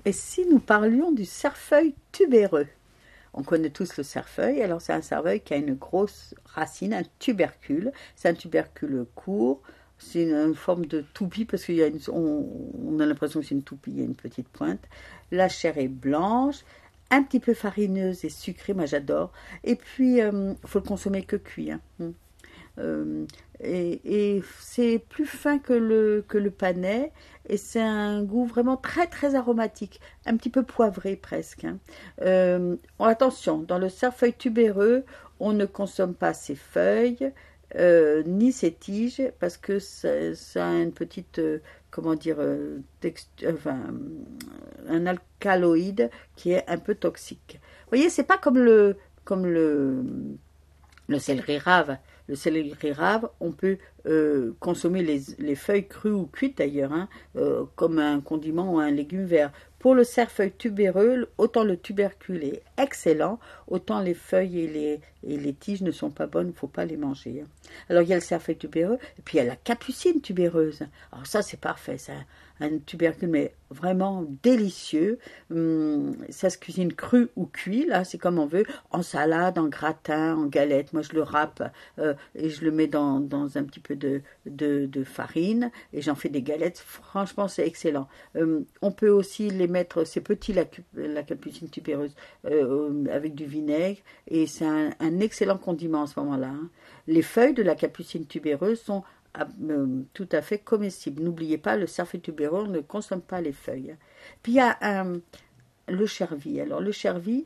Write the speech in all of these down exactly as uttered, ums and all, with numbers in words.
Et si nous parlions du cerfeuil tubéreux? On connaît tous le cerfeuil. Alors c'est un cerfeuil qui a une grosse racine, un tubercule. C'est un tubercule court. C'est une, une forme de toupie parce qu'on on, on a l'impression que c'est une toupie, il y a une petite pointe. La chair est blanche, un petit peu farineuse et sucrée, moi j'adore. Et puis, il euh, faut le consommer que cuit. Hein. Euh, et, et c'est plus fin que le, que le panais et c'est un goût vraiment très très aromatique, un petit peu poivré presque. Hein. Euh, attention, dans le cerfeuil tubéreux, on ne consomme pas ses feuilles euh, ni ses tiges parce que ça, ça a une petite, euh, comment dire, euh, texture, enfin, un alcaloïde qui est un peu toxique. Vous voyez, c'est pas comme le, comme le, le céleri rave. Le céleri rave, on peut euh, consommer les, les feuilles crues ou cuites d'ailleurs, hein, euh, comme un condiment ou un légume vert. Pour le cerfeuil tubéreux, autant le tubercule est excellent, autant les feuilles et les, et les tiges ne sont pas bonnes, il ne faut pas les manger. Hein. Alors il y a le cerfeuil tubéreux, et puis il y a la capucine tubéreuse. Alors ça c'est parfait, c'est un, un tubercule mais vraiment délicieux. Hum, ça se cuisine cru ou cuit, là c'est comme on veut, en salade, en gratin, en galette. Moi je le râpe euh, et je le mets dans, dans un petit peu de, de, de farine et j'en fais des galettes. Franchement c'est excellent. Hum, on peut aussi les mettre, c'est petit la, la capucine tubéreuse, euh, avec du vinaigre et c'est un, un excellent condiment à ce moment-là. Hein. Les feuilles de la capucine tubéreuse sont euh, tout à fait comestibles. N'oubliez pas, le cerfeuil tubéreux, on ne consomme pas les feuilles. Puis il y a un, le chervi. Alors le chervi,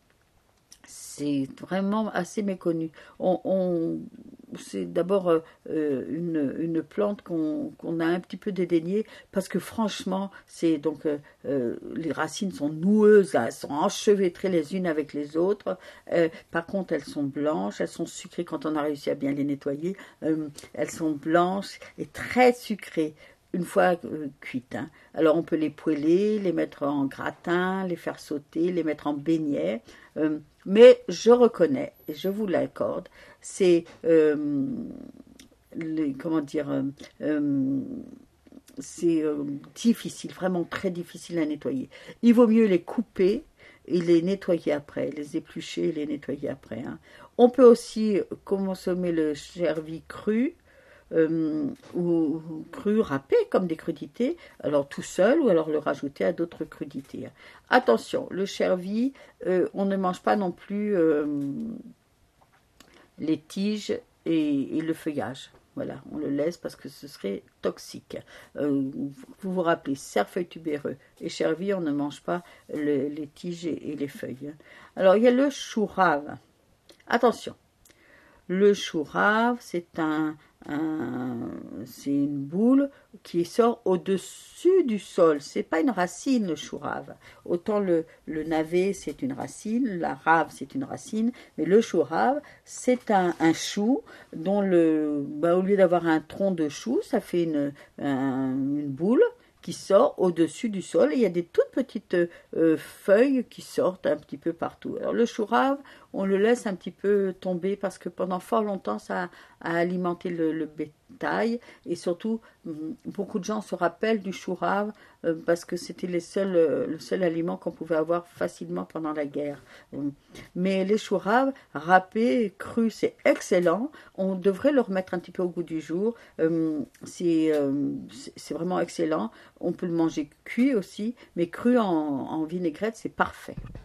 c'est vraiment assez méconnu. On, on, c'est d'abord euh, une, une plante qu'on qu'on a un petit peu dédaignée parce que franchement, c'est donc euh, euh, les racines sont noueuses, là, elles sont enchevêtrées les unes avec les autres. Euh, par contre, elles sont blanches, elles sont sucrées quand on a réussi à bien les nettoyer. Euh, elles sont blanches et très sucrées. Une fois euh, cuites. Hein. Alors on peut les poêler, les mettre en gratin, les faire sauter, les mettre en beignets. Euh, mais je reconnais, et je vous l'accorde, c'est euh, les, comment dire, euh, euh, c'est euh, difficile, vraiment très difficile à nettoyer. Il vaut mieux les couper et les nettoyer après, les éplucher et les nettoyer après. Hein. On peut aussi consommer le chervi cru. Euh, ou, ou cru râpé comme des crudités, alors tout seul ou alors le rajouter à d'autres crudités. Attention, le chervi, euh, on ne mange pas non plus euh, les tiges et, et le feuillage. Voilà, on le laisse parce que ce serait toxique. Euh, vous vous rappelez, cerfeuil tubéreux et chervi, on ne mange pas le, les tiges et, et les feuilles. Alors il y a le chou rave. Attention, le chou rave, c'est un, un c'est une boule qui sort au-dessus du sol. C'est pas une racine, le chou rave. Autant le, le navet, c'est une racine, la rave, c'est une racine, mais le chou rave, c'est un, un chou dont le, bah, au lieu d'avoir un tronc de chou, ça fait une, un, une boule qui sort au-dessus du sol et il y a des toutes petites euh, feuilles qui sortent un petit peu partout. Alors le chou rave, on le laisse un petit peu tomber parce que pendant fort longtemps ça a, a alimenté le, le bétail et surtout beaucoup de gens se rappellent du chou rave euh, parce que c'était les seuls, euh, le seul aliment qu'on pouvait avoir facilement pendant la guerre. Mais les choux raves, râpés, crus, c'est excellent. On devrait le remettre un petit peu au goût du jour. Euh, c'est euh, c'est vraiment excellent. On peut le manger cuit aussi, mais cru en, en vinaigrette, c'est parfait.